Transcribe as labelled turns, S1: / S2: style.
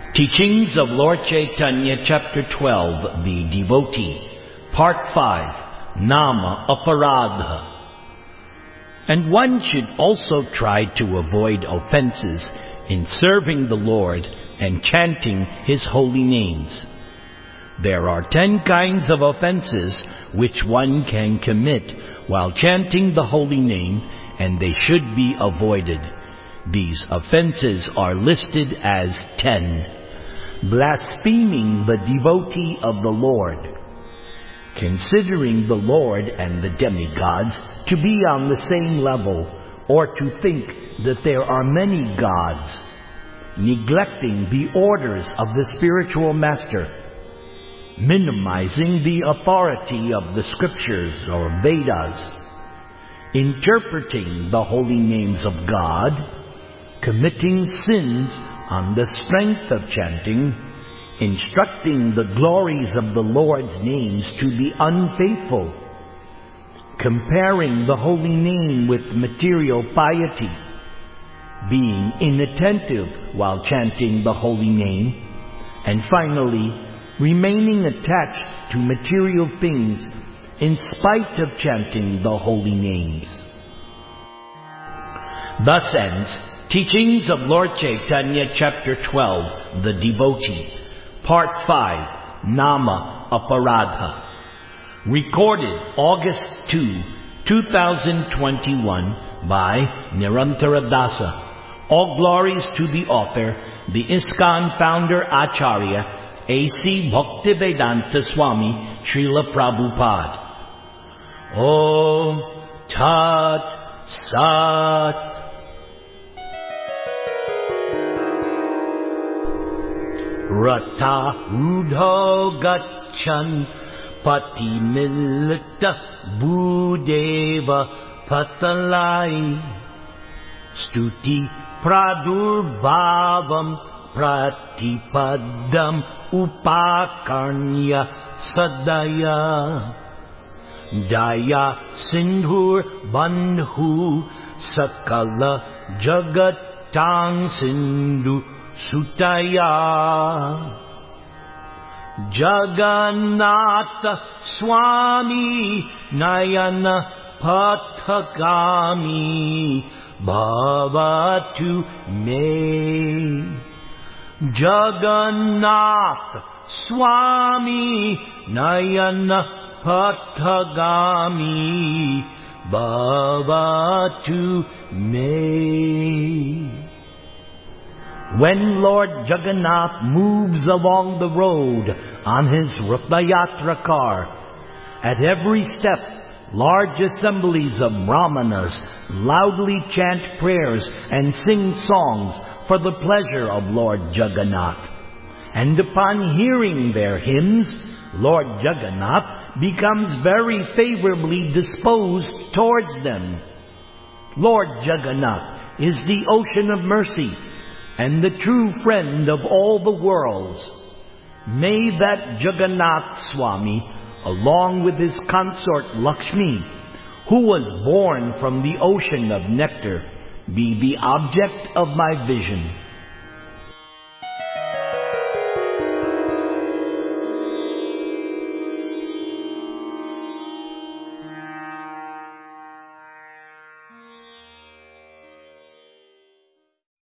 S1: Teachings of Lord Chaitanya, Chapter 12, The Devotee, Part 5, Nama Aparadha. And one should also try to avoid offenses in serving the Lord and chanting His holy names. There are 10 kinds of offenses which one can commit while chanting the holy name, and they should be avoided. These offenses are listed as 10. Blaspheming the devotee of the Lord. Considering the Lord and the demigods to be on the same level, or to think that there are many gods. Neglecting the orders of the spiritual master. Minimizing the authority of the scriptures or Vedas. Interpreting the holy names of God. Committing sins on the strength of chanting, instructing the glories of the Lord's names to the unfaithful, comparing the holy name with material piety, being inattentive while chanting the holy name, and finally, remaining attached to material things in spite of chanting the holy names. Thus ends Teachings of Lord Chaitanya, Chapter 12, The Devotee, Part 5, Nama Aparadha. Recorded August 2, 2021 by Nirantara Dasa. All glories to the author, the ISKCON founder Acharya, A.C. Bhaktivedanta Swami, Srila Prabhupada. Om Tat Sat. Rata Rudho Gachan Patimilita Budeva Patalai Stuti Pradurbavam Pratipadam Upakarnya Sadaya Daya Sindhur Bandhu Sakala Jagatang Sindhu Sutaya Jagannatha Swami Nayana Pathagami Bhavatu Me. Jagannatha Swami Nayana Pathagami Bhavatu Me. When Lord Jagannath moves along the road on his Rathayatra car, at every step, large assemblies of Brahmanas loudly chant prayers and sing songs for the pleasure of Lord Jagannath. And upon hearing their hymns, Lord Jagannath becomes very favorably disposed towards them. Lord Jagannath is the ocean of mercy and the true friend of all the worlds. May that Jagannath Swami, along with his consort Lakshmi, who was born from the ocean of nectar, be the object of my vision.